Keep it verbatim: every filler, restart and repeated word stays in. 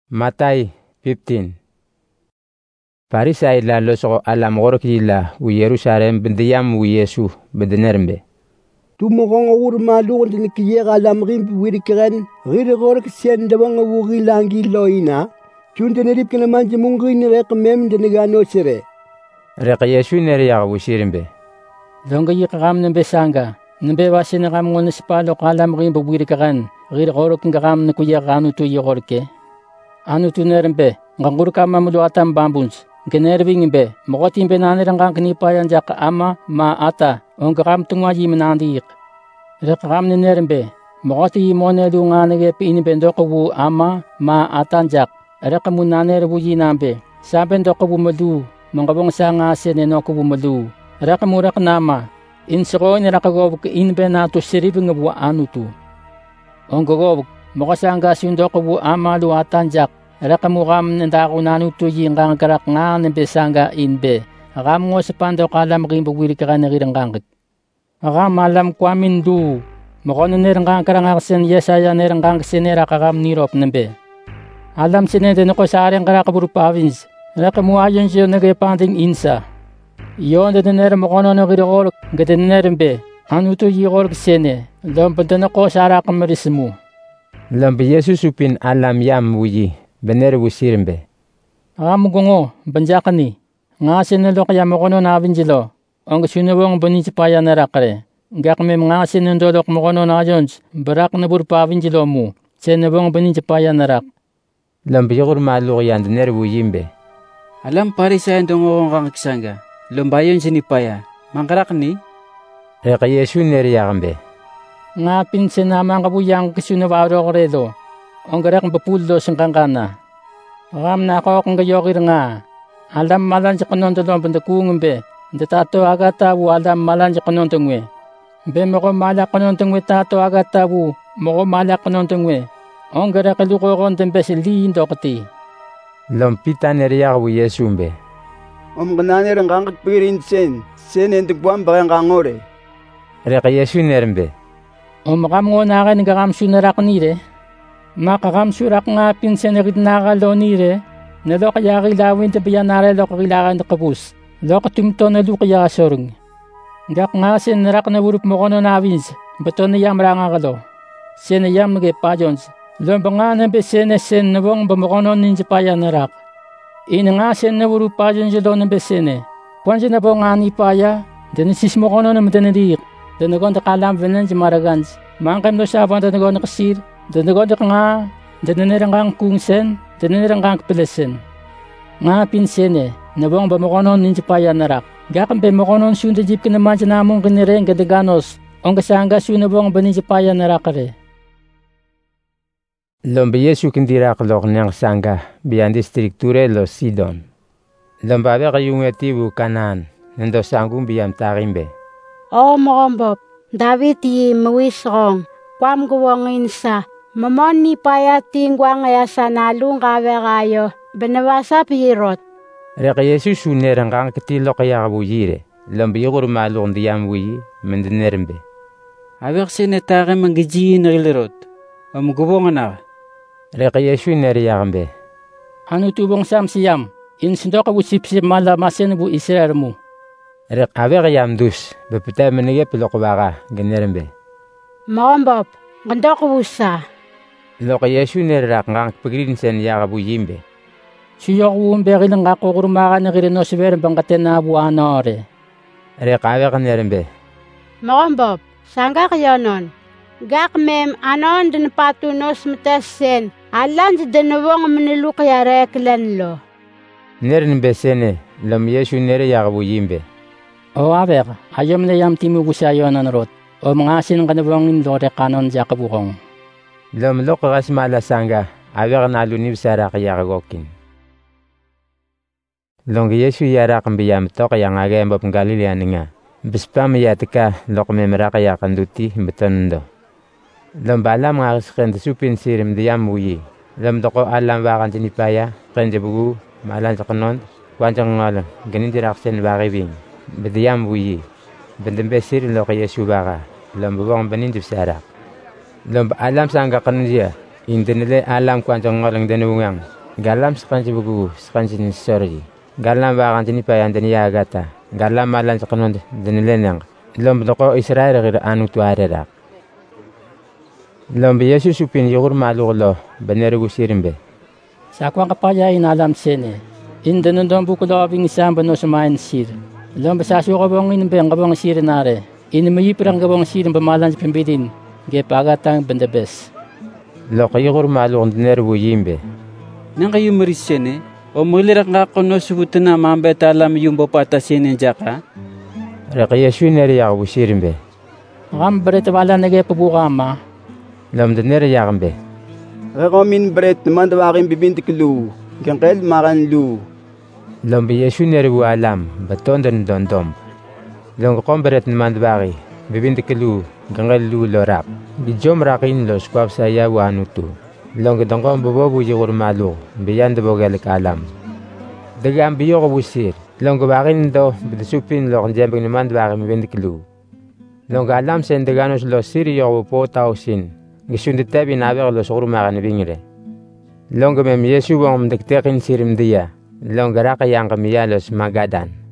Matay fifteen. Parisay la losgo alam gorki la wu Yerusalem bindiyam wu Yesu bidinermbe. Tumogongo wur malugon din kiyega alam rim wirikren gire gork sen dawanga wu gilangi loina chunde nerip kena manje mungi ni rek mem de gano sere. Rek Yesu neri ya wu shirimbe. Longa yikam nembe sanga nembe wasine gam ngon spalo alam rim wirikren gire gork ngam ne kuyega anu tu yigorke. Anu tu nerembe ngangurka mamulu atam bambuns. Generving be, Mogotin Benaner and Knipa jak ama ma ata, on gram tungaji menandik. Rekram nerembe, Mogoti monedunganege pin bendokovu ama ma atanjak, Rekamunaner wujinambe, Sabendokovu madu, Mongabong sanga senenokovu madu, Rekamurak nama, in Sroin Rakagov in Benato seriving of anutu. On Gogov, Mogosanga sundokovu ama lu atanjak. Rakamugam nandakunanu tu yingang karak nga nembesanga inbe. Agam ngo sepando kalam rimbo wirikaran nirangangit. Agam malam kwamin du. Mokono niranggang karangaksen yesaya niranggang senera kagam nirop nembe. Alam sinende noko sarang karakaburu province. Rakamuayon siyo nagayapanding insa. Iyon de nere mokono nagirigorok gatenerembe. Anu tu yigorok sene. Lompantano ko sarakamarismu. Lompi Yesu supin alam yam wuyi. Bener wusirimbe. Agam gongo banjakani. Nga sinelo kaya mokono na vinjilo. Ang sunawang banisipaya na rakare. Gakme mga sinendolok mokono na jons. Barak na burpa vinjilo mo. Sinawang banisipaya na rak. Lambiyakur maluk yan dener wuyimbe. Alam Parisay ndongo kang kisanga. Lumbayon sinipaya. Mangkarak ni? Reka Yesu neri yakambe. Nga pinsin naman kabuyang kisunawaro koredo. Ang garak bapuldo sang kangkana. Agam na ako kung gayokir nga. Alam malan sa kanon tulong bandakungin be. Hindi tato agatabu alam malan sa kanon tungwe. Be moko malak kanon tungwe tato agatabu. Moko malak kanon tungwe. Ang garak kaluko kon tembe siliin dokati. Lompita neriyak wu Yesu mbe. Om kananir ang kangkat pirin sen. Sen entuk buwan bakang kangore. Reka Yesu nerembe. Om makam ngo na kain ngakam sunarak nire. Makakam surak nga pinsen nakalo nire. Nalo kaya kilawin tabiyan nare lo kakilakan na kapus. Lo katumto na lo kaya sorong. Gak nga sin narak na wurup mo kono nawins. Bato na yam ranga kalo. Sin na yam nage pajons. Lo ba nga nabe sin na sin na wong bamokono ninja paya narak. Ina nga sin na wurup pajons lo nabe sin na. Kwansi na po nga ni paya. Danisis mo kono na matanadik. Danagon takalam venan si maragans. Mangkam no siya pang danagon nakasir. Danagon nga. Dananirang kang kungsen. Dananirang kang kapilesen. Nga pinsene. Nabong bamokono ninja paya narak. Gakam pe mokono sunda jeep ka naman sa namong kinireng kadaganos. Ang kasanga sunabong baninja paya narakare. Lomba Yesu kindirak lok niyang sanga. Biyan distrikture lo Sidon. Lomba be kayong etibu kanan. Nando sanggung biyam tarimbe. O mokombop. David yi mawisrong. Kwam guwangin sa. Mamon ni paya tingwa ngaya sa nalung kawe kayo. Benawasa pirot. Reka Yesu sunerang kang ketilo kaya kabuyire. Lomba yukur maluk ndiyam wuyi. Mendenerembe. Awak sinetake manggijiin na ilirot. Om guwongan na. Reka Yesu neri yakambe. Anu tubong sam siyam. Insindo ka busipsip mala masin bu Israel mo. Rek awek yam dus. Bepita menege pilok waka. Generembe. Mokombop. Ganda ko busa. Loka Yesu nerak ngang pagrin sen yakabuyimbe. Siyok wumberi lang ako kurumaka na kirino si Veren bangkaten na buwan na ore. Rek awek nerembe. Mokombop. Sangga kayo nun. Gak mem anon din patunos matasen. Alan si dinawang manilu kaya reklan lo. Nerin besene. Lam Yesu nere yakabuyimbe. O awek. Ayam na yam timu busayo na narot. O mga sinang kanabangin lo rekanon siya kabukong. Lam lo kakas mala sanga. Awek nalunib sara kaya kagokin. Long Yesu yara kambiyam to kaya ngagay mbap Galilea nga. Bispam yatika lo kumemera kaya kanduti betondo. Lam balam nga kaskend supin sirim diyam wuyi. Lam doko alam wakan tinipaya. Kende bugu malan sa kanon. Kwanjang ngalan. Ganin diraksen wakibing. Bediyam wuyi. Bendembe sirim lo kaya Yesu baka. Lam bubong banindip sarak. Lam alam sangga kanunjia. Indenele alam kwanjang ngolang denungang. Galam sekanji bugu sekanji ni sorry. Galam bagan jini payan deni agata. Galam malan sekanon denele nang. Lom loko Israel gira anu tuare rak. Lom Yesus upin yogur malu lo beneru sirimbe. Sakwa kapaya in alam sene. Indenon don buku lo abing isang bano sumain sir. Lom besasu kabong in beng kabong sir nare. In mayi perang kabong sir bemalan pembidin. Ge pagatang bendebes. Loko yogur malu deneru yimbe. Nang kayo marisene, o mulirak nga kono subutan na mambeta alam yung bapatasin ng jaka? Raka Yesu nere yak busirimbe. Ngam beret wala nage pabuka ma. Lom de nere yakambe. Rako min bret naman tawakin bibintik lu. Gangkel makan lu. Lom bi Yesu nere bu alam baton den don dom. Lom kom bret naman tawaki bibintik lu gangkel lu lorap. Bijom rakin lo skwap saya wanutu. Long gedongkom bobo bu yogur malu biyan de bogel kalam. Degam biyo ko busir. Long gabakin do bidisupin lo kanjembeng naman dwaki mibindik lu. Long alam sen deganos lo siri yo po tausin. Gisundi tabi nabe lo sugru makan bingire. Long mem Yesu bom dektekin sirim dia. Long garaka yang kamiya los magadan.